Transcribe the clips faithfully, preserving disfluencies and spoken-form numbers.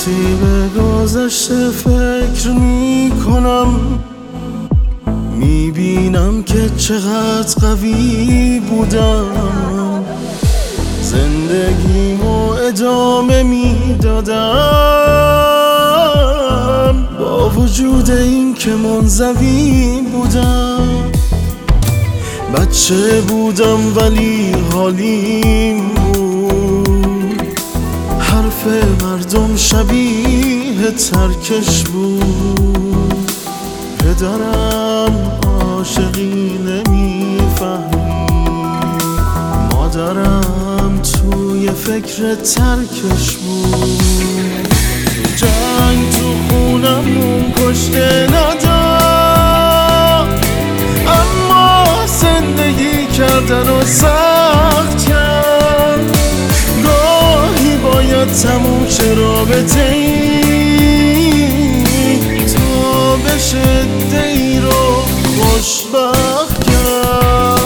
وقتی به گذشته فکر میکنم میبینم که چقدر قوی بودم، زندگیمو ادامه میدادم با وجود این که منزوی بودم. بچه بودم ولی حالیم بود، حرف مردم شبیه ترکش بود. پدرم عاشقی نمیفهمید، مادرم توی فکر ترکش بود. جنگ تو خونمون کشته نداد، اما زندگی کردن و سخت کرد. گاهی باید تموم شه رابطه ای تا بشه دی رو خوشبخت کرد.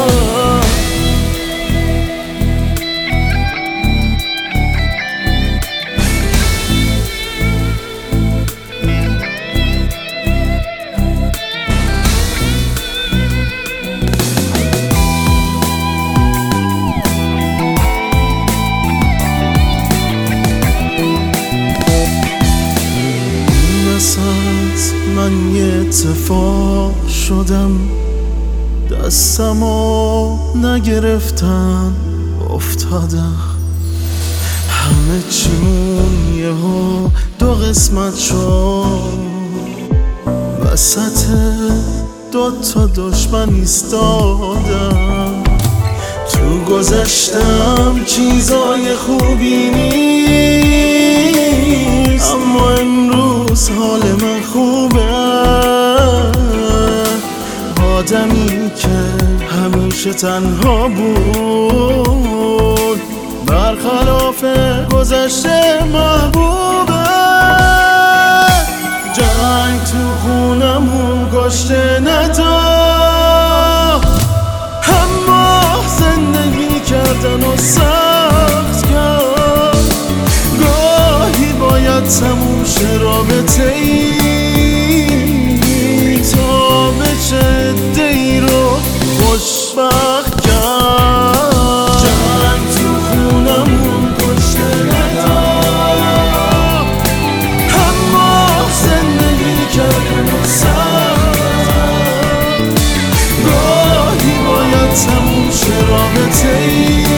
من یه اتفاق شدم، دستمو نگرفتن افتادم. همه چیمون یهو دو قسمت شد، وسط دو تا دشمن ایستادم. تو گذشتم چیزای خوبی نیست، اما امروز حال من خوبه. آدمی که همیشه تنها بود، برخلاف گذشته محبوبه. جنگ تو خونمون کشته نداد، اما زندگی کردن و سخت کرد. گاهی باید تموم شه رابطه ای تا بشه دی رو خوشبخت کرد. جنگ تو خونمون کشته نداد، اما زندگی کردن و سخت. گاهی باید تموم شه رابطه ای